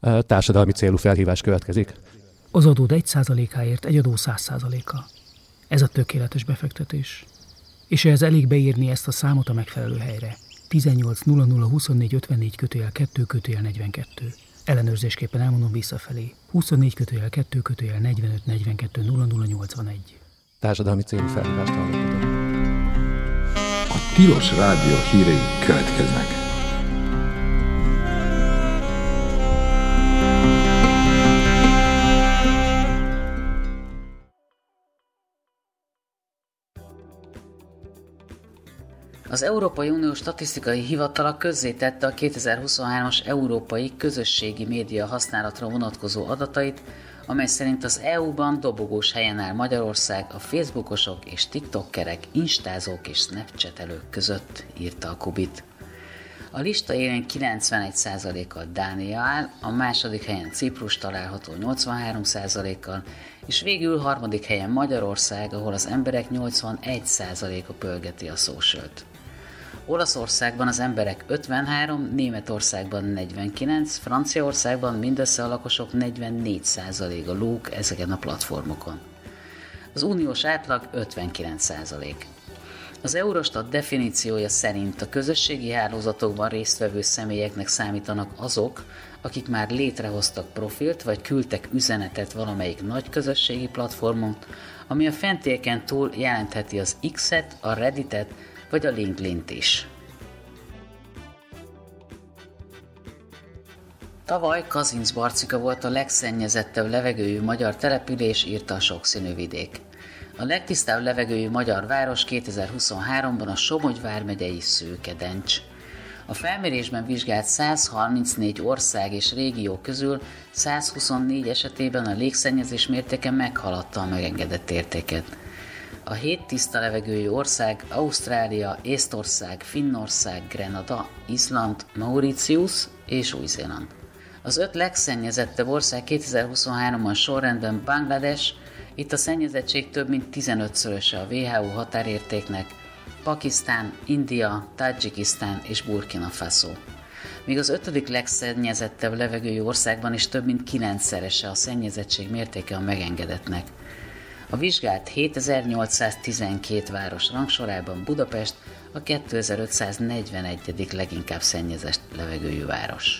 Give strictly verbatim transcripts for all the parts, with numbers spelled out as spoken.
Társadalmi célú felhívás következik. Az adód egy százalékáért egy adó száz százaléka. Ez a tökéletes befektetés. És ehhez elég beírni ezt a számot a megfelelő helyre. tizennyolc nulla nulla huszonnégy ötvennégy kötőjel kettő kötőjel negyvenkettő. Ellenőrzésképpen elmondom visszafelé. huszonnégy kötőjel kettő kötőjel negyvenöt negyvenkettő nulla nulla nyolcvanegy. Társadalmi célú felhívást hallottatok. A Tilos Rádió hírei következnek. Az Európai Unió Statisztikai Hivatala közzétette a kétezer-huszonhármas európai közösségi média használatra vonatkozó adatait, amely szerint az é u-ban dobogós helyen áll Magyarország a facebookosok és tiktokkerek, instázók és snapchatelők között, írta a Kubit. A lista élén kilencvenegy százalékkal Dánia áll, a második helyen Ciprus található nyolcvanhárom százalékkal, és végül harmadik helyen Magyarország, ahol az emberek nyolcvanegy százaléka pörgeti a socialt. Olaszországban az emberek ötvenhárom, Németországban negyvenkilenc, Franciaországban mindössze a lakosok negyvennégy százaléka lóg ezeken a platformokon. Az uniós átlag ötvenkilenc százalék. Az Eurostat definíciója szerint a közösségi hálózatokban résztvevő személyeknek számítanak azok, akik már létrehoztak profilt vagy küldtek üzenetet valamelyik nagy közösségi platformon, ami a fentieken túl jelentheti az X-et, a Redditet vagy a LinkedIn-t is. Tavaly Kazincbarcika volt a legszennyezettebb levegőjű magyar település, írta a Sokszínű vidék. A legtisztább levegőjű magyar város kétezer-huszonháromban a Somogy vármegyei Szőkedencs. A felmérésben vizsgált száz harmincnégy ország és régió közül száz huszonnégy esetében a légszennyezés mértéke meghaladta a megengedett értéket. A hét tiszta levegőjű ország Ausztrália, Észtország, Finnország, Grenada, Izland, Mauritius és Új-Zéland. Az öt legszennyezettebb ország kétezer-huszonháromban sorrendben Banglades, itt a szennyezettség több mint tizenötszöröse a dupla vé há o határértéknek, Pakisztán, India, Tadzsikisztán és Burkina Faso. Míg az ötödik legszennyezettebb levegőjű országban is több mint kilencszerese a szennyezettség mértéke a megengedettnek. A vizsgált hétezer-nyolcszáztizenkét város rangsorában Budapest a kétezer-ötszáznegyvenegyedik leginkább szennyezett levegőjű város.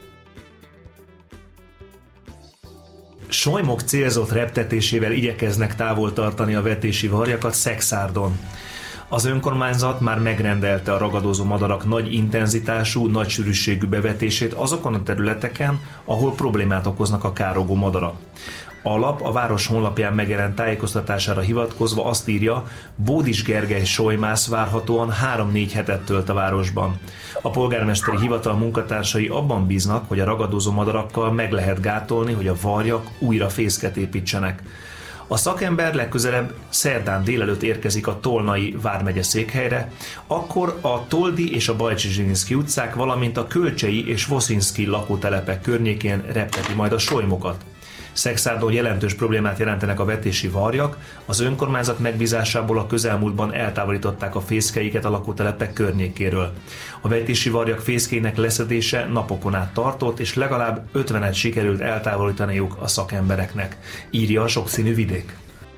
Solymok célzott reptetésével igyekeznek távol tartani a vetési varjakat Szexárdon. Az önkormányzat már megrendelte a ragadozó madarak nagy intenzitású, nagy sűrűségű bevetését azokon a területeken, ahol problémát okoznak a károgó madarak. A lap a város honlapján megjelent tájékoztatására hivatkozva azt írja, Bódis Gergely solymász várhatóan három-négy hetet tölt a városban. A polgármesteri hivatal munkatársai abban bíznak, hogy a ragadozó madarakkal meg lehet gátolni, hogy a varjak újra fészket építsenek. A szakember legközelebb szerdán délelőtt érkezik a Tolnai vármegye székhelyre, akkor a Toldi és a Bajcsy-Zsilinszky utcák, valamint a Kölcsei és Voszinszky lakótelepek környékén repteti majd a solymokat. Szexárdon jelentős problémát jelentenek a vetési varjak, az önkormányzat megbízásából a közelmúltban eltávolították a fészkeiket a lakótelepek környékéről. A vetési varjak fészkének leszedése napokon át tartott, és legalább ötvenet sikerült eltávolítaniuk a szakembereknek, írja a Sokszínű vidék.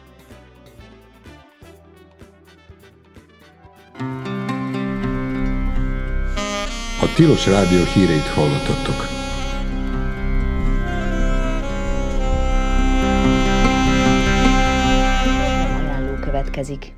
A Tilos Rádió híreit hallottatok. Következik.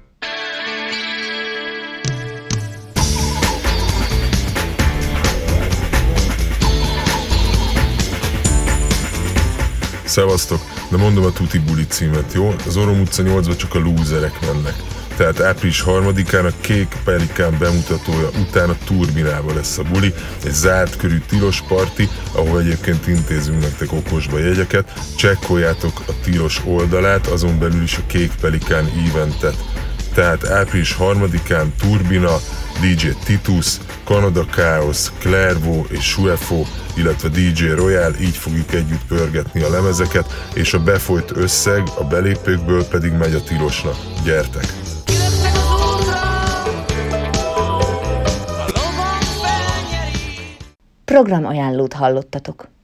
Szevasztok, de mondom a Tuti Buli címet, jó? Az Orom utca nyolcba csak a lúzerek mennek. Tehát április harmadikán a Kék Pelikán bemutatója után a Turbinában lesz a buli, egy zárt körű tilos parti, ahol egyébként intézünk nektek okosba jegyeket. Csekkoljátok a tilos oldalát, azon belül is a Kék Pelikán eventet. Tehát április harmadikán Turbina, dé dzsé Titus, Canada Chaos, Clairvaux és Suefo, illetve dé dzsé Royal, így fogjuk együtt pörgetni a lemezeket, és a befolyt összeg a belépőkből pedig megy a tilosnak. Gyertek! Programajánlót hallottatok.